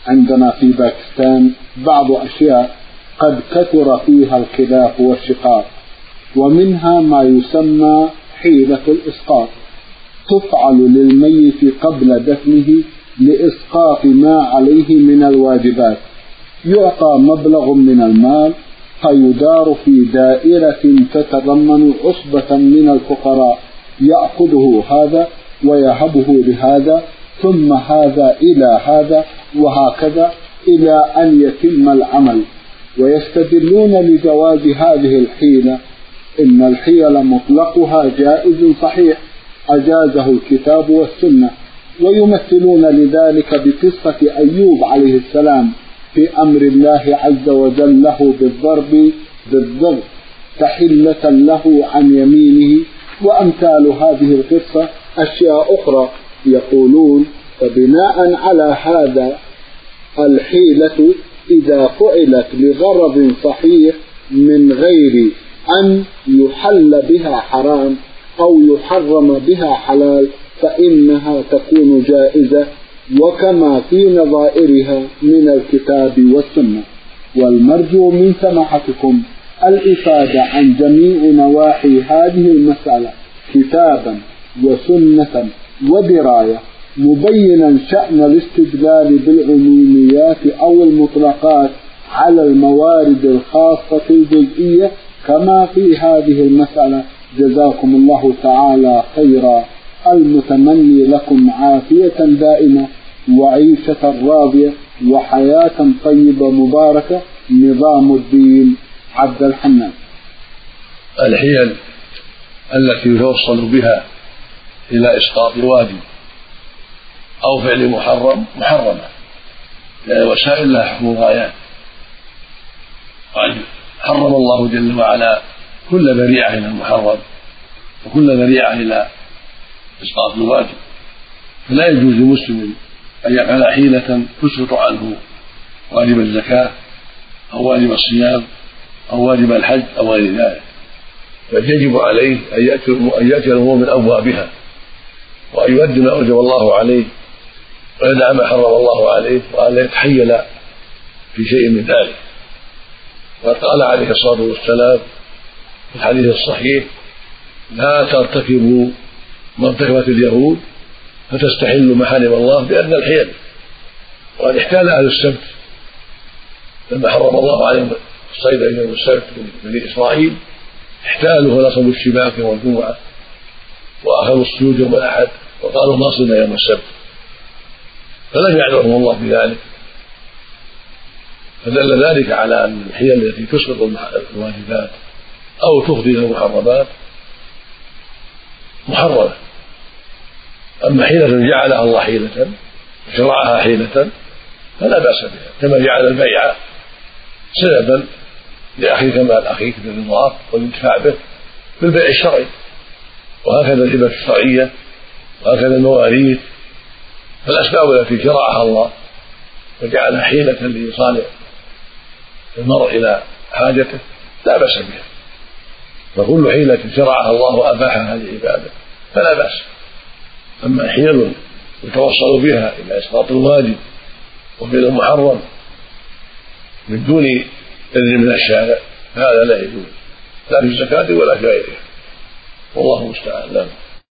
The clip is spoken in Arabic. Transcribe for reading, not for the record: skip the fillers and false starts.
عندنا في باكستان بعض أشياء قد كثر فيها الخلاف والشقاق، ومنها ما يسمى حيلة الإسقاط، تفعل للميت قبل دفنه لإسقاط ما عليه من الواجبات. يعطى مبلغ من المال فيدار في دائرة تتضمن عصبة من الفقراء، يأخذه هذا ويهبه لهذا، ثم هذا إلى هذا، وهكذا إلى أن يتم العمل. ويستدلون لجواز هذه الحيلة إن الحيل مطلقها جائز صحيح أجازه الكتاب والسنة، ويمثلون لذلك بقصة أيوب عليه السلام في أمر الله عز وجل له بالضرب تحلة له عن يمينه، وأمثال هذه القصة أشياء أخرى. يقولون فبناء على هذا الحيلة إذا فعلت لغرض صحيح من غير أن يحل بها حرام أو يحرم بها حلال فإنها تكون جائزة، وكما في نظائرها من الكتاب والسنة. والمرجو من سماحتكم الإفادة عن جميع نواحي هذه المسألة كتابا وسنة ودراية، مبينا شأن الاستدلال بالعموميات أو المطلقات على الموارد الخاصة الجزئية كما في هذه المسألة. جزاكم الله تعالى خيرا، المتمني لكم عافية دائمة وعيشة راضية وحياة طيبة مباركة. نظام الدين عبد الحنان. الحيل التي يتوصل بها إلى إسقاط واجب أو فعل محرمة، لأن الوسائل لها حكم غايات، حرم الله جل وعلا كل ذريعة إلى المحرم وكل ذريعة إلى إسقاط الواجب، فلا يجوز لمسلم أن يفعل حيلة تسقط عنه واجب الزكاة أو واجب الصيام أو واجب الحج أو غير ذلك، بل يجب عليه أن يأتي الأمور من أبوابها وأن يؤدي ما أوجب الله عليه ويدع ما حرم الله عليه، وأن لا يتحيل في شيء من ذلك. وقد قال عليه الصلاة والسلام في الحديث الصحيح: لا ترتكبوا ما ارتكبت اليهود فتستحلوا محارم الله بأدنى الحيل. وقد احتال أهل السبت لما حرم الله عليهم الصيد يوم السبت من بني إسرائيل، احتالوا فنصبوا الشباك يوم الجمعة وأخذوا السجود يوم الأحد وقالوا ما صدنا يوم السبت، فلم يعذرهم الله بذلك. فدل ذلك على أن الحيل التي تسقط الواجبات أو تفضي إلى المحرمات محرمة. أما حيلة جعلها الله حيلة وشرعها حيلة فلا بأس بها، كما جعل البيع سببا لأخيك مال أخيك بالرضا والانتفاع به بالبيع الشرعي، وهكذا الهبة الشرعية وهكذا المواريث، فالأسباب التي شرعها الله وجعلها حيلة لإيصال المرء إلى حاجته لا بأس بها، فكل حيلة شرعها الله وأباحها لعباده فلا بأس. أما حيل يتوصل بها إلى إسقاط الواجب وفعل المحرم من دون إذن من الشارع فهذا لا يجوز لا في الزكاة ولا في غيرها، والله المستعان.